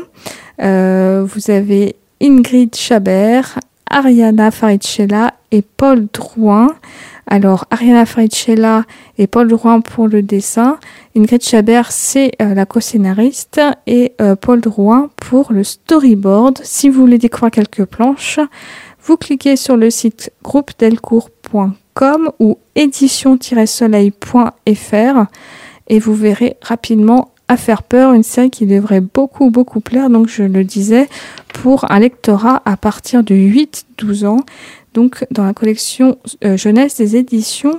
Speaker 1: Euh, vous avez Ingrid Chabert, Ariana Faridchela et Paul Drouin. Alors, Ariana Faridchela et Paul Drouin pour le dessin. Ingrid Chabert, c'est euh, la co-scénariste. Et euh, Paul Drouin pour le storyboard. Si vous voulez découvrir quelques planches, vous cliquez sur le site groupe delcourt point com ou édition tiret soleil point f r et vous verrez rapidement à faire peur, une série qui devrait beaucoup beaucoup plaire, donc je le disais, pour un lectorat à partir de huit douze ans, donc dans la collection euh, jeunesse des éditions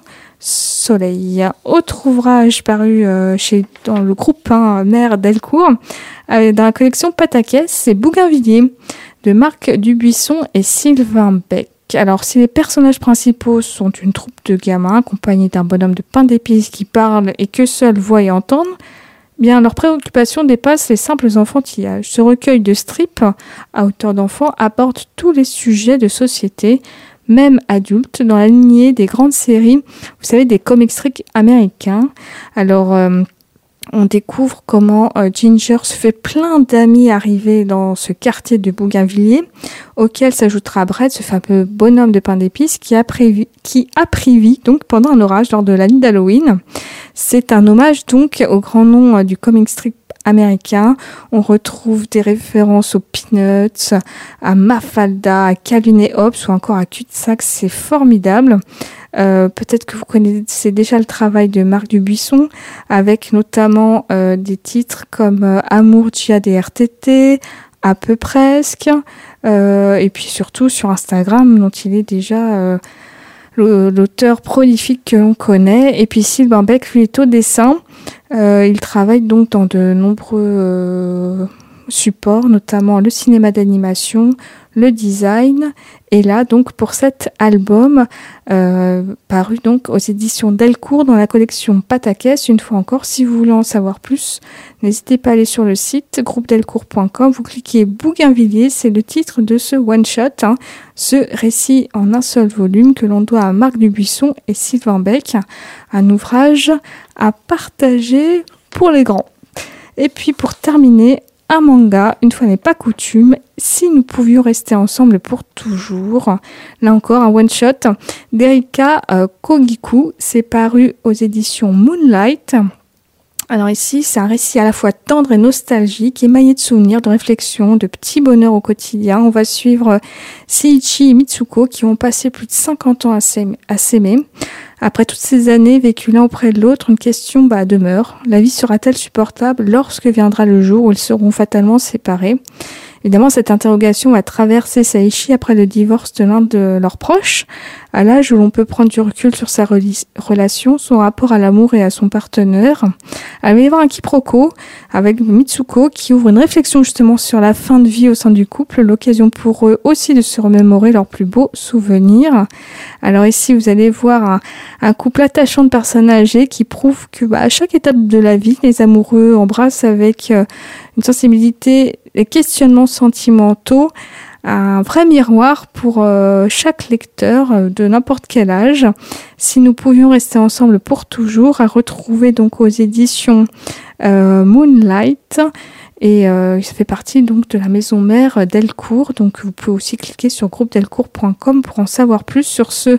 Speaker 1: Soleil. Autre ouvrage paru euh, chez dans le groupe hein, Mère Delcourt, euh, dans la collection Pataquès, c'est Bougainvilliers de Marc Dubuisson et Sylvain Bec. Alors, si les personnages principaux sont une troupe de gamins accompagnés d'un bonhomme de pain d'épices qui parle et que seuls voient et entendent, bien, leurs préoccupations dépassent les simples enfantillages. Ce recueil de strips à hauteur d'enfant aborde tous les sujets de société, même adultes, dans la lignée des grandes séries, vous savez, des comic strips américains. Alors, euh, on découvre comment euh, Ginger se fait plein d'amis arrivés dans ce quartier de Bougainvilliers, auquel s'ajoutera Brett, ce fameux bonhomme de pain d'épices qui a prévu, qui a pris vie donc pendant un orage lors de la nuit d'Halloween. C'est un hommage donc au grand nom euh, du comic strip américain. On retrouve des références aux Peanuts, à Mafalda, à Calvin et Hobbes ou encore à Cul-de-sac. C'est formidable. Euh, peut-être que vous connaissez déjà le travail de Marc Dubuisson, avec notamment euh, des titres comme euh, Amour, Djihad et R T T, À peu presque, euh, et puis surtout sur Instagram, dont il est déjà euh, l'auteur prolifique que l'on connaît. Et puis Sylvain Bec, lui, est au dessin. Euh, il travaille donc dans de nombreux euh, supports, notamment le cinéma d'animation, le design. Et là, donc, pour cet album, euh, paru donc aux éditions Delcourt dans la collection Pataquès, une fois encore, si vous voulez en savoir plus, n'hésitez pas à aller sur le site groupe delcourt point com, vous cliquez Bougainvilliers, c'est le titre de ce one-shot, hein, ce récit en un seul volume que l'on doit à Marc Dubuisson et Sylvain Bec, un ouvrage à partager pour les grands. Et puis, pour terminer, un manga, une fois n'est pas coutume, Si nous pouvions rester ensemble pour toujours. Là encore, un one-shot d'Erika euh, Kogiku. C'est paru aux éditions Moonlight. Alors ici, c'est un récit à la fois tendre et nostalgique, émaillé de souvenirs, de réflexions, de petits bonheurs au quotidien. On va suivre Seiichi et Mitsuko qui ont passé plus de cinquante ans à s'aimer. Après toutes ces années vécues l'un auprès de l'autre, une question bah, demeure. La vie sera-t-elle supportable lorsque viendra le jour où ils seront fatalement séparés ? Évidemment, cette interrogation va traverser Seiichi après le divorce de l'un de leurs proches, à l'âge où l'on peut prendre du recul sur sa reli- relation, son rapport à l'amour et à son partenaire. Il va y avoir un quiproquo avec Mitsuko qui ouvre une réflexion justement sur la fin de vie au sein du couple, l'occasion pour eux aussi de se remémorer leurs plus beaux souvenirs. Alors ici, vous allez voir un, un couple attachant de personnes âgées qui prouve que bah, à chaque étape de la vie, les amoureux embrassent avec euh, une sensibilité et questionnements sentimentaux, un vrai miroir pour euh, chaque lecteur euh, de n'importe quel âge. Si nous pouvions rester ensemble pour toujours, à retrouver donc aux éditions euh, Moonlight. Et euh, ça fait partie donc de la maison mère Delcourt. Donc vous pouvez aussi cliquer sur groupe delcourt point com pour en savoir plus sur ce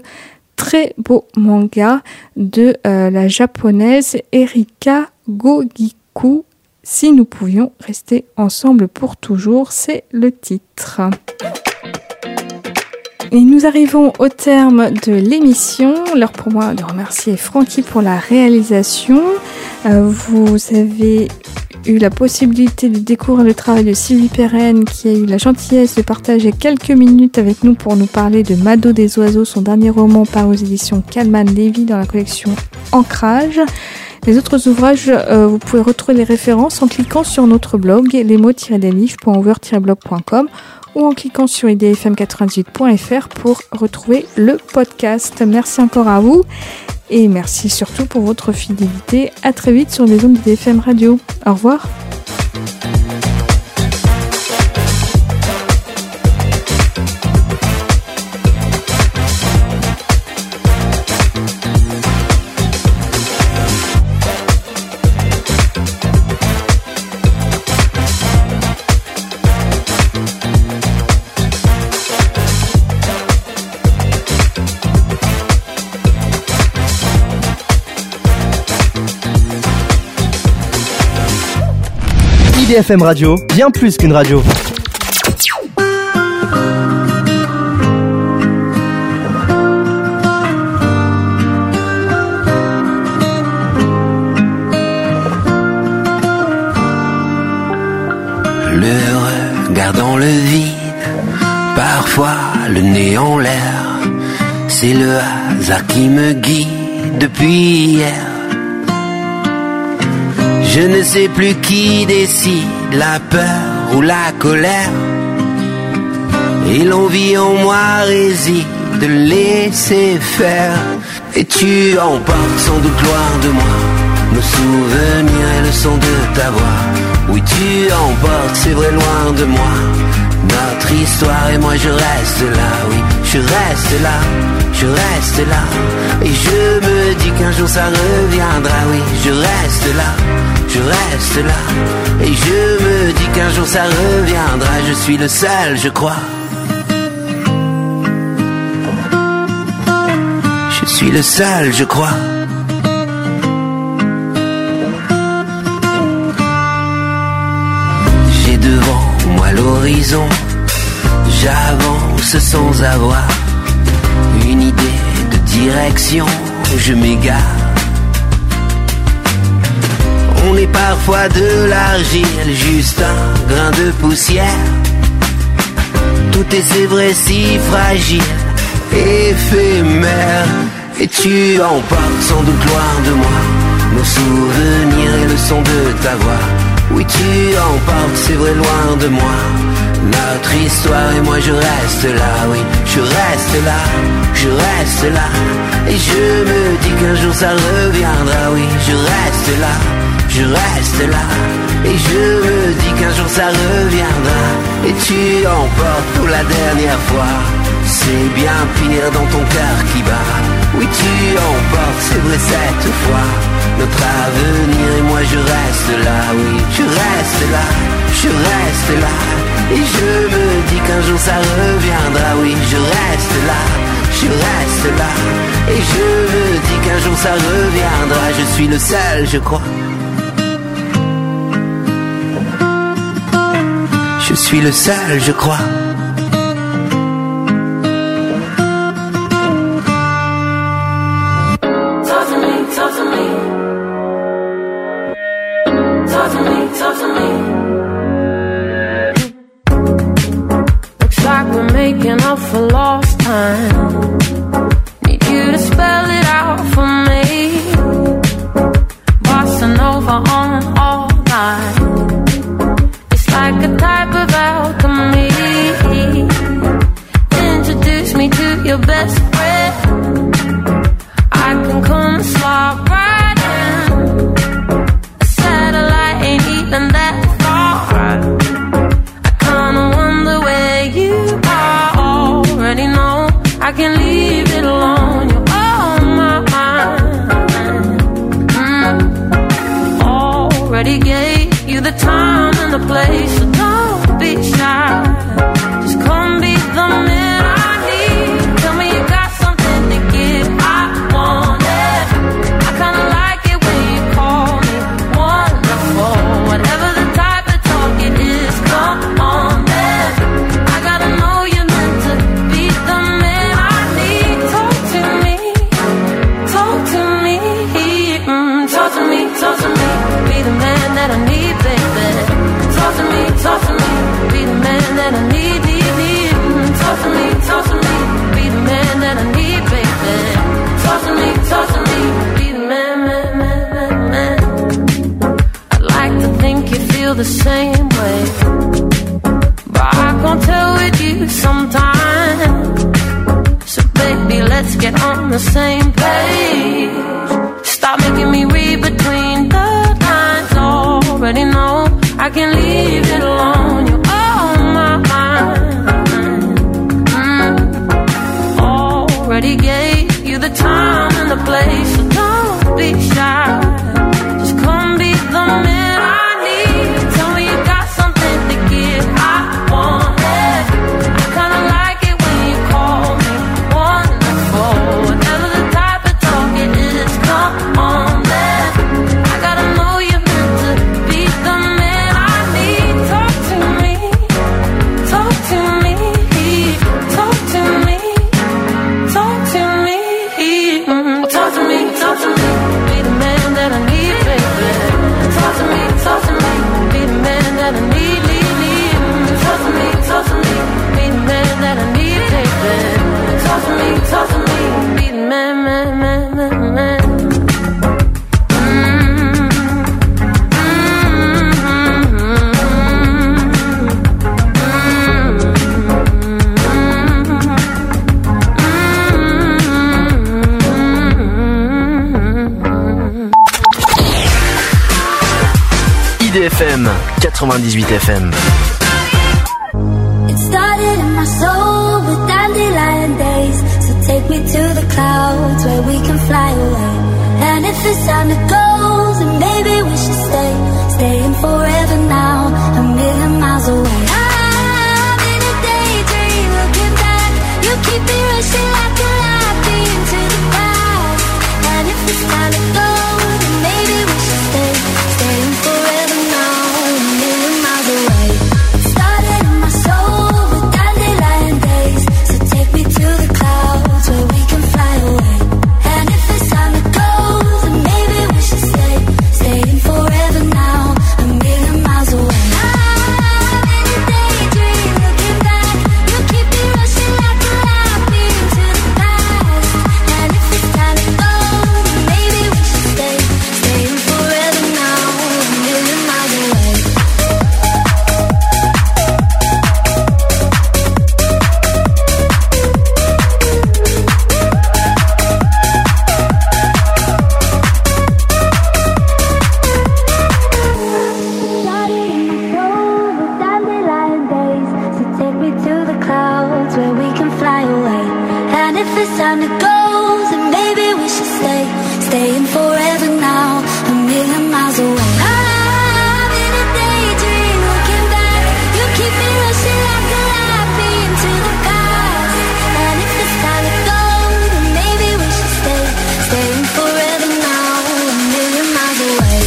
Speaker 1: très beau manga de euh, la japonaise Erika Kogiku. Si nous pouvions rester ensemble pour toujours, c'est le titre. Et nous arrivons au terme de l'émission. L'heure pour moi de remercier Francky pour la réalisation. Euh, vous avez eu la possibilité de découvrir le travail de Sylvie Perren qui a eu la gentillesse de partager quelques minutes avec nous pour nous parler de Mado des oiseaux, son dernier roman paru aux éditions Kalman Levy dans la collection Ancrage. Les autres ouvrages, euh, vous pouvez retrouver les références en cliquant sur notre blog les mots tiret des livres point over tiret blog point com ou en cliquant sur i d f m quatre-vingt-dix-huit point f r pour retrouver le podcast. Merci encore à vous et merci surtout pour votre fidélité. À très vite sur les ondes d'I D F M Radio. Au revoir.
Speaker 11: I D F M Radio, bien plus qu'une radio.
Speaker 12: me regarde dans le vide, parfois le nez en l'air. C'est le hasard qui me guide depuis hier. Je ne sais plus qui décide, la peur ou la colère. Et l'envie en moi réside de laisser faire. Et tu emportes sans doute loin de moi nos souvenirs et le son de ta voix. Oui, tu emportes, c'est vrai, loin de moi notre histoire, et moi je reste là. Oui, je reste là, je reste là. Et je me dis qu'un jour ça reviendra. Oui, je reste là, je reste là. Et je me dis qu'un jour ça reviendra. Je suis le seul, je crois. Je suis le seul, je crois. J'ai devant moi l'horizon, j'avance sans avoir une idée de direction, je m'égare. On est parfois de l'argile, juste un grain de poussière. Tout est, c'est vrai, si fragile, éphémère. Et tu emportes sans doute loin de moi nos souvenirs et le son de ta voix. Oui, tu emportes, c'est vrai, loin de moi notre histoire, et moi je reste là. Oui, je reste là, je reste là. Et je me dis qu'un jour ça reviendra. Oui, je reste là, je reste là. Et je me dis qu'un jour ça reviendra. Et tu emportes pour la dernière fois, c'est bien pire dans ton cœur qui bat. Oui, tu emportes, c'est vrai, cette fois notre avenir, et moi je reste là. Oui, je reste là, je reste là. Et je me dis qu'un jour ça reviendra. Oui, je reste là, je reste là. Et je me dis qu'un jour ça reviendra. Je suis le seul, je crois. Je suis le seul, je crois.
Speaker 6: Making up for lost time. Need you to spell it out for me. Bossa Nova on all night. It's like a type of alchemy. Introduce me to your best friend. I can come and slide right in. A satellite ain't even that far. I kinda wonder where you already know. I can leave it alone. You're on my mind. Mm. Already gave you the time and the place, so don't be shy. Just come be the man I need. Tell me you got something to give. I want it. I kinda like it when you call me wonderful. Whatever the type of talk it is, come on then. I gotta know you meant to be the man I need. Talk to me, talk to me, mm, talk to me, talk to me. Be the man that I need, baby. Talk to me, talk to me. Be the man that I need, need, need. Mm, talk to me, talk to me. Be the man that I need, baby. Talk to me, talk to me. Be the man, man, man, man, man. I'd like to think you feel the same way, but I can't tell with you sometimes. So baby, let's get on the same page. Stop making me read between the lines. Already know I can leave it alone. You're on my mind. Mm. Already gave you the time and the place, so don't be shy. Just come be the man I need. Tell me you got something to give. I want it. I kinda like it when you call me wonderful. Whatever the type of talk it is, come on then. I gotta know you meant to be the man I
Speaker 4: I D F M quatre-vingt-dix-huit F M.
Speaker 6: It started in my soul with dandelion days. So take me to the clouds where we can fly away. And if it's time to go, then maybe we should stay. Staying forever now, a million miles away. I'm in a daydream, looking back. You keep me rushing like a light beam to the past. And if it's time to go, then maybe we should stay. Staying forever now, a million miles away. It started in my soul with dandelion days. So take me to the clouds where we can fly away. And if it's time to go, then maybe we should stay. Staying forever now, a million miles away. I'm in a daydream, looking back. You keep me rushing like a light beam to the past. And if it's time to go, then maybe we should stay. Staying forever now, a million miles away. Started in my soul with dandelion days. So take me to the clouds where we can fly away. And if it's time to go, then maybe we should stay. Staying forever now, a million miles away. I'm in a daydream, looking back. You keep me rushing like a light beam to the past. And if it's time to go, then maybe we should stay. Staying forever now, a million miles away.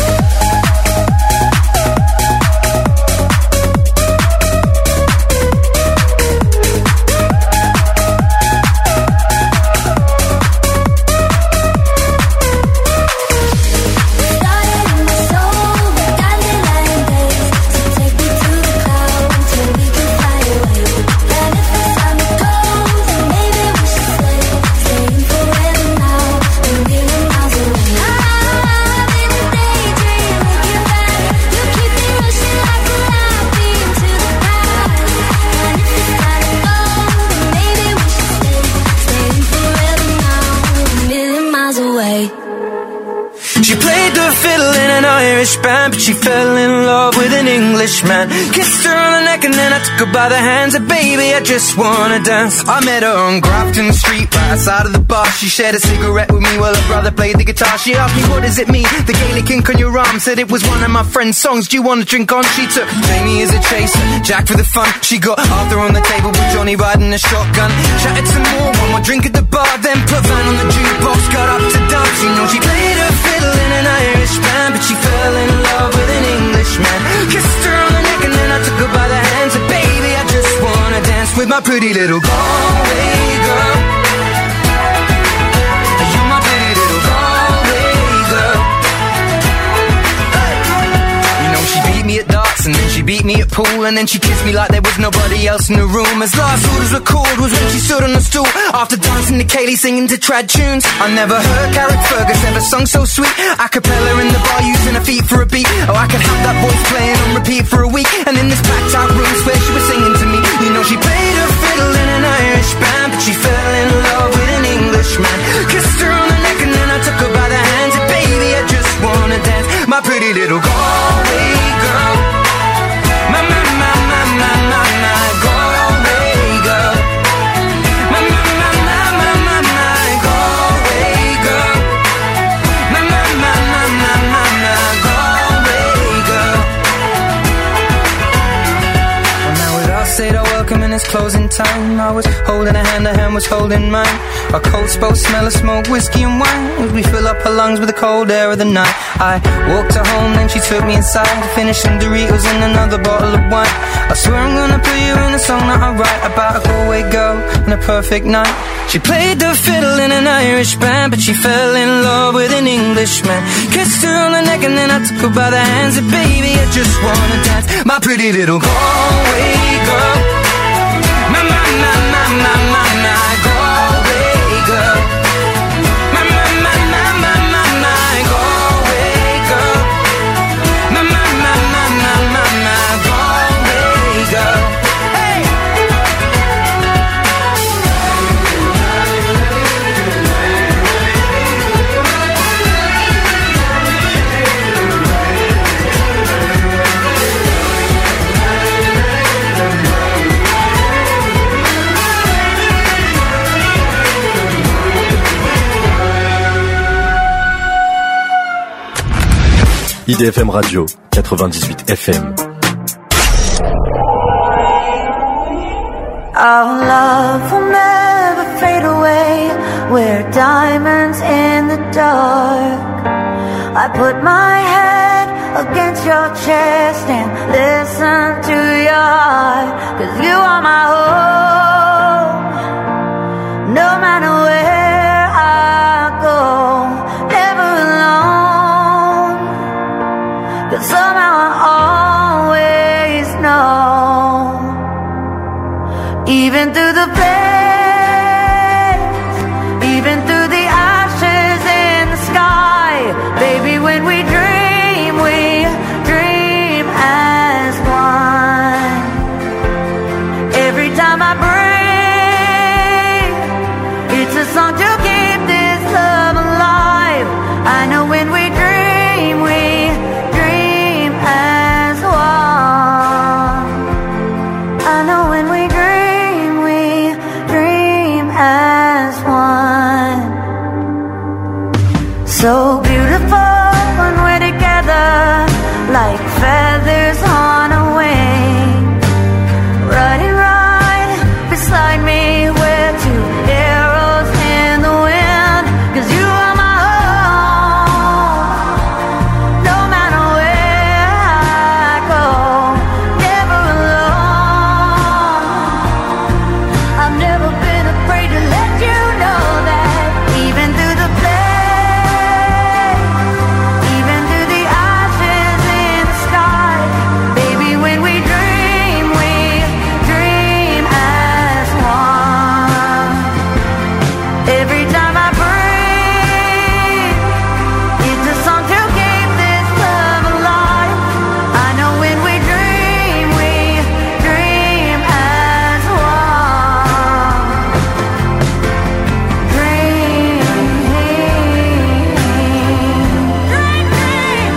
Speaker 6: Started in my soul with dandelion days. So take me to the clouds where we can fly away. And if it's time to go, then maybe we should stay. Staying forever now, a million miles away. I'm in a daydream, looking back. You keep me rushing like a light beam to the past. And if it's time to go, then maybe we should stay. Staying forever now, a million miles away.
Speaker 2: She played the fiddle in an Irish band, but she fell in love with an Englishman. Kissed her on the neck and then I took her by the hands. And baby, I just wanna dance. I met her on Grafton Street, right outside of the bar. She shared a cigarette with me while her brother played the guitar. She asked me, what does it mean? The Gaelic ink on your arm. Said it was one of my friend's songs. Do you want to drink on? She took Jamie as a chaser, Jack for the fun. She got Arthur on the table with Johnny riding a shotgun. Chatted some more, one more drink at the bar. Then put Van on the jukebox, got up to dance. You know she played her fiddle in an Irish band, but she fell in love with an Englishman. Kissed her on the neck and then I took her by the hands. And baby, I just wanna dance with my pretty little Galway girl. You're my pretty little Galway girl. You know she beat me at darts and then she beat me at pool. And then she kissed me like there was nobody else in the room. As last orders were called was when she stood on the stool, after dancing to Kaylee, singing to trad tunes. I never heard Carrick Fergus ever sung so sweet. A cappella in the bar using her feet for a beat. Oh, I could have that voice playing on repeat for a week. And in this packed out room where she was singing to me. You know she played her fiddle in an Irish band, but she fell in love with an Englishman. Kissed her on the neck and then I took her by the hands. And baby, I just wanna dance, my pretty little Galway girl. My, my, my, my, my, my, my Galway girl. My, my, my, my, my, my, my Galway girl. My, my, my, my, my, my, my Galway girl. Well, now with us said our welcome and it's closing time. I was holding a hand, her hand was holding mine. Our coats both smell of smoke, whiskey and wine, as we fill up her lungs with the cold air of the night. I walked her home, then she took me inside, finished some Doritos and another bottle of wine. I swear I'm gonna put you in a song that I write about a Galway girl and a perfect night. She played the fiddle in an Irish band, but she fell in love with an Englishman. Kissed her on the neck and then I took her by the hands. And baby, I just wanna dance, my pretty little Galway girl. My, my, my, my, my, my, my Galway girl. My, my, my, my, my, my, my Galway girl. My, my, my, my, my, my, my Galway girl. Hey!
Speaker 7: I D F M Radio, quatre-vingt-dix-huit F M.
Speaker 6: Our love will never fade away. We're diamonds in the dark. I put my head against your chest and listen to your heart. 'Cause you are my home, no matter where I go, never alone. 'Cause somehow I always know, even through the flames, even through the ashes in the sky, baby, when we dream, we dream as one. Every time I breathe, it's a song to keep this love alive. I know when we dream, we dream as one. I know when we dream, we dream as one. So beautiful when we're together, like feathers on a wing. Running right beside me, we're two arrows in the wind. 'Cause you are my home, no matter where I go, never alone. I've never been afraid to let you know that, even through the flames, even through the ashes in the sky, baby, when we dream, we dream as one. Every time I breathe, it's a song to keep this love alive. I know when we dream, we dream as one. Dream, dream, dream,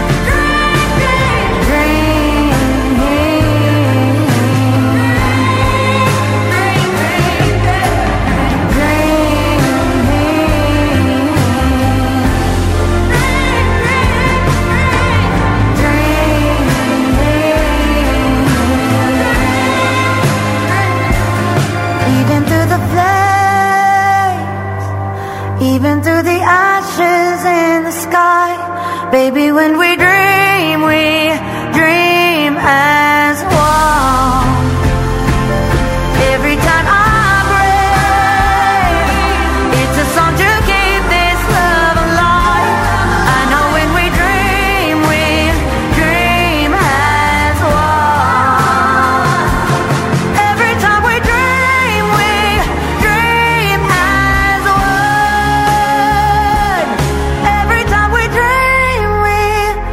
Speaker 6: even through the flames, even through the ashes in the sky, baby, when we dream, we dream as one. Every time I breathe, it's a song to keep this love alive. I know when we dream, we dream as one. Every time we dream, we dream as one. Every time we dream, we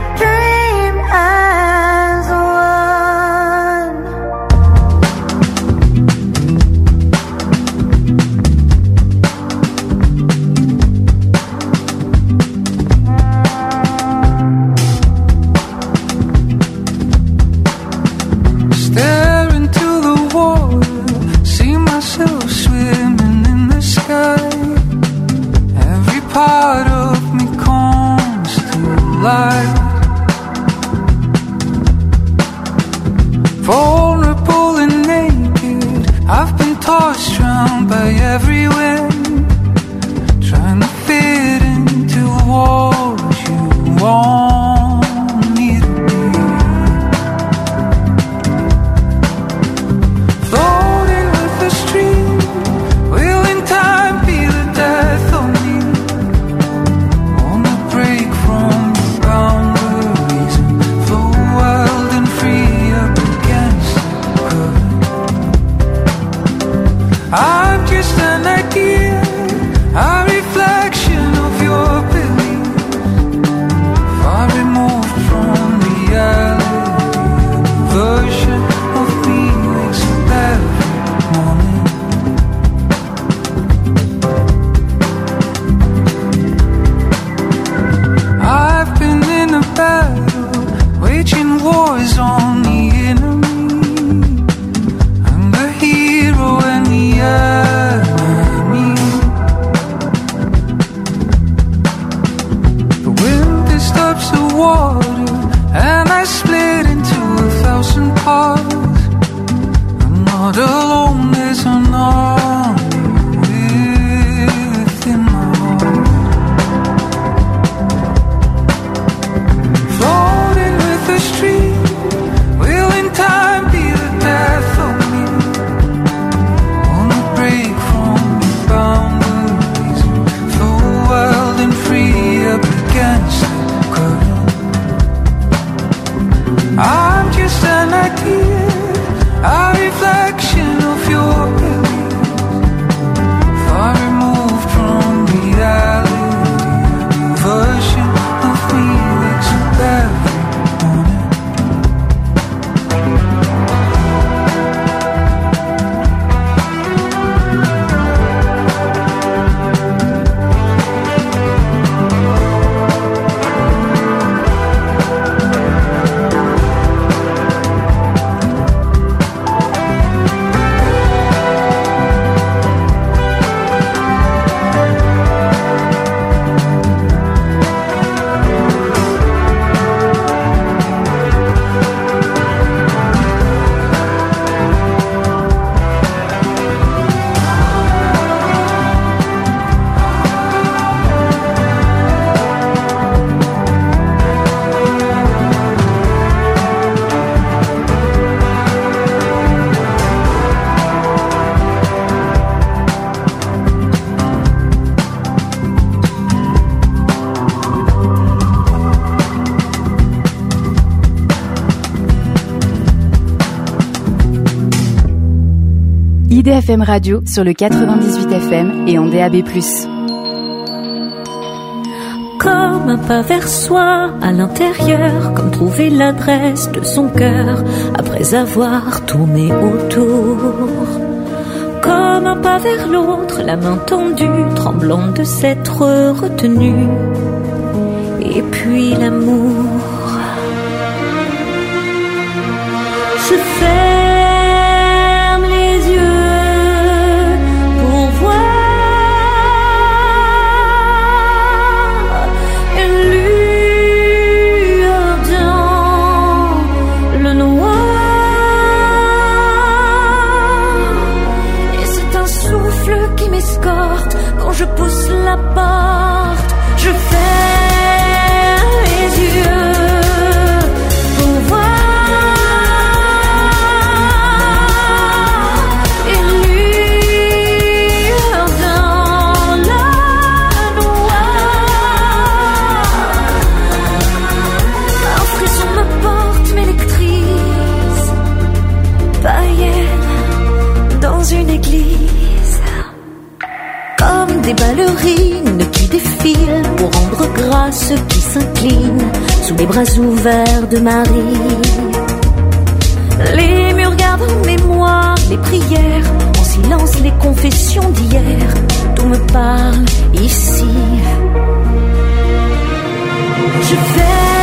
Speaker 13: and I split into a thousand parts. I'm not alone, there's an army within my heart. Floating with the stream, will in time be the death of me. Wanna break from the boundaries, flow wild and free up against the current. I'm just an idea, a reflection of your belief, far removed from reality, a new version of me wakes up every morning.
Speaker 10: I D F M Radio sur le quatre-vingt-dix-huit F M et en D A B plus.
Speaker 14: Comme un pas vers soi à l'intérieur, comme trouver l'adresse de son cœur après avoir tourné autour. Comme un pas vers l'autre, la main tendue, tremblante de s'être retenue. Et puis l'amour. Je ferme les yeux pour voir une lueur dans le noir. Et c'est un souffle qui m'escorte quand je pousse la porte. Je ferme les yeux pour voir. Une église, comme des ballerines qui défilent pour rendre grâce ceux qui s'inclinent sous les bras ouverts de Marie. Les murs gardent en mémoire les prières, en silence les confessions d'hier. Tout me parle ici. Je vais